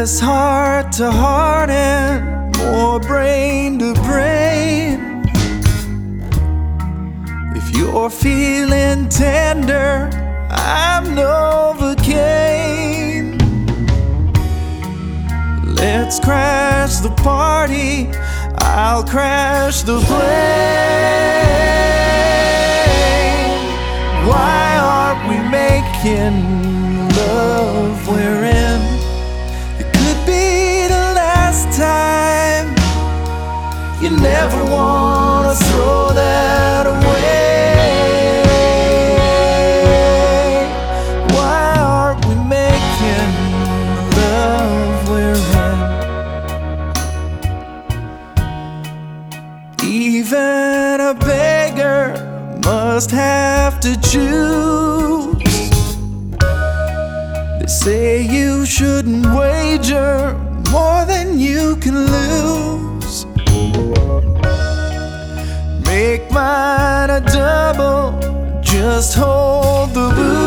less heart to heart and more brain to brain. If you're feeling tender, I'm Novocaine. Let's crash the party, I'll crash the plane. Why aren't we making love? We're in. It could be the last time. You never wanna throw that away. Why aren't we making love? We're in. Even a beggar must have to choose. They say you shouldn't wager more than you can lose. Make mine a double, just hold the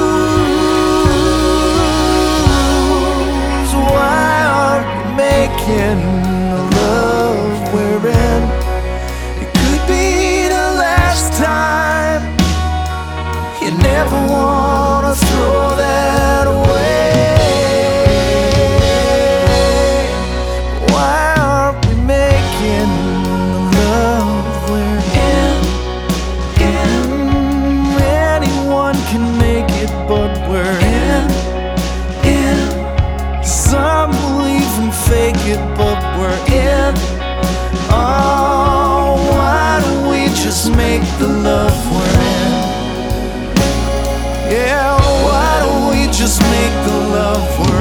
booze. Why aren't we making love? We're in. It could be the last time. You never wanna throw that away. Why aren't we making love? We're in. Anyone can make it, but we're in. Some will even fake it, but we're in. Oh, why don't we just make the love we're in? Yeah, why don't we just make the love we're in?